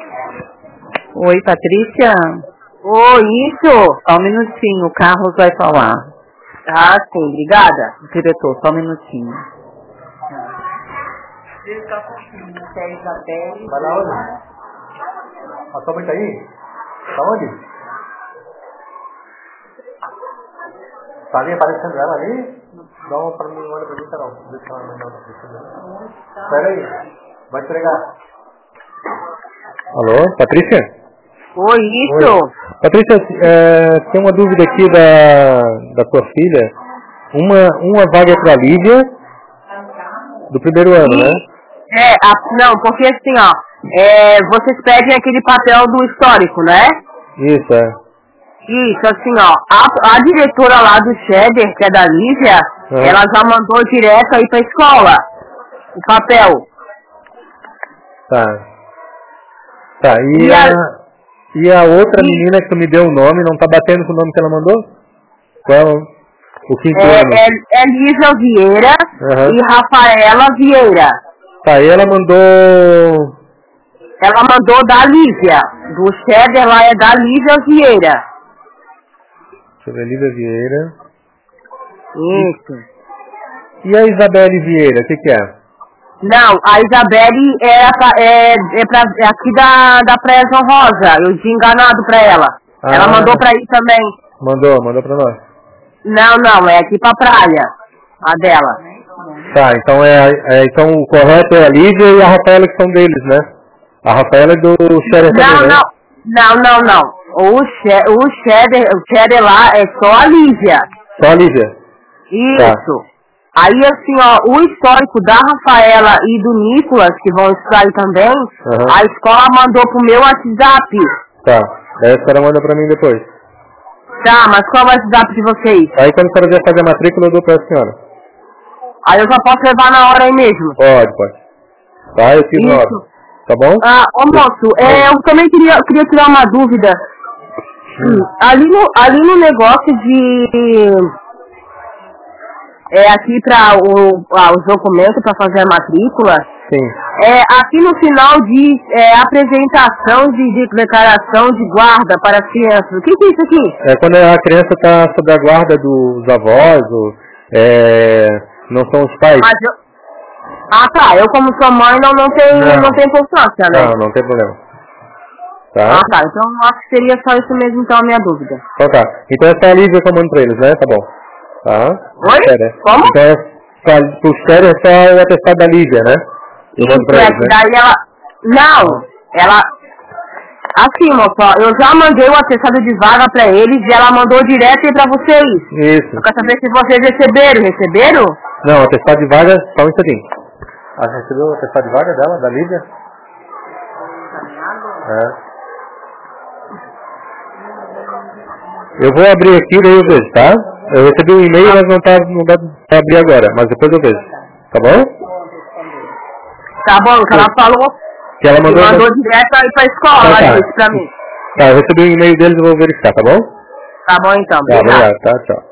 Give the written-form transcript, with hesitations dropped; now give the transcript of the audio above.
Oi, Patrícia. Oi, isso? Só um minutinho, o Carlos vai falar. Ah, sim, obrigada. Diretor, só um minutinho. Vai lá onde? A sua mãe tá aí? Tá onde? Tá ali aparecendo ela ali? Dá uma pra mim, olha pra mim, Carol. Deixa ela mandar uma pra. Espera aí, vai entregar. Alô, Patrícia? Oi, isso? Oi. Patrícia, tem uma dúvida aqui da tua filha. Uma vaga para a Lívia do primeiro ano, né? Não, porque assim, ó, vocês pedem aquele papel do histórico, né? Isso, Isso, assim, ó, a diretora lá do Cheddar, que é da Lívia, ela já mandou direto aí pra escola, o papel. Tá, e a outra menina que tu me deu o nome, não tá batendo com o nome que ela mandou? Qual? O quinto ano? É Lívia Vieira e Rafaela Vieira. Tá, e ela mandou... Ela mandou da Lívia, do Cheddar lá é da Lívia Vieira. Deixa eu ver, Lívia Vieira. Isso. E a Isabelle Vieira, o que é? Não, a Isabelle é aqui da Praia João Rosa. Eu tinha enganado pra ela. Ela mandou pra aí também. Mandou pra nós. Não, é aqui pra praia. A dela. Tá, então então o correto é a Lívia e a Rafaela que são deles, né? A Rafaela é do Cheddar também, né? Não. O Cheddar lá é só a Lívia. Só a Lívia? Isso. Tá. Aí, assim, ó, o histórico da Rafaela e do Nicolas, que vão estudar aí também, a escola mandou pro meu WhatsApp. Tá, daí a senhora manda pra mim depois. Tá, mas qual é o WhatsApp de vocês? Aí quando a senhora vier fazer a matrícula, eu dou pra senhora. Aí eu já posso levar na hora aí mesmo? Pode. Tá, eu fiz na hora. Tá bom? Ô moço, eu também queria tirar uma dúvida. Ali no negócio de... aqui para os documentos para fazer a matrícula. Sim. Aqui no final diz apresentação de declaração de guarda para as crianças. O que é isso aqui? É quando a criança está sob a guarda dos avós, não são os pais. Eu como sua mãe não tem importância, né? Não tem problema. Tá? Então acho que seria só isso mesmo, então, a minha dúvida. Então tá. Então é só a Lívia que eu mando pra eles, né? Tá bom. Tá? Oi? Como? Então, pro Cheddar é só o atestado da Lívia, né? Eu mando pra eles, né? Daí ela... Assim, moço, eu já mandei o atestado de vaga pra eles e ela mandou direto aí pra vocês. Isso. Eu quero saber se vocês receberam? Não, o atestado de vaga, só um instantinho. Recebeu o atestado de vaga dela, da Lívia? Eu vou abrir aqui, daí eu vejo, tá? Eu recebi um e-mail, mas não dá pra abrir agora, mas depois eu vejo. Tá bom? Tá bom, que ela falou que ela mandou direto aí pra escola, ela disse pra mim. Tá, eu recebi um e-mail deles, eu vou verificar, tá bom? Tá bom então, obrigado. Tá, tchau.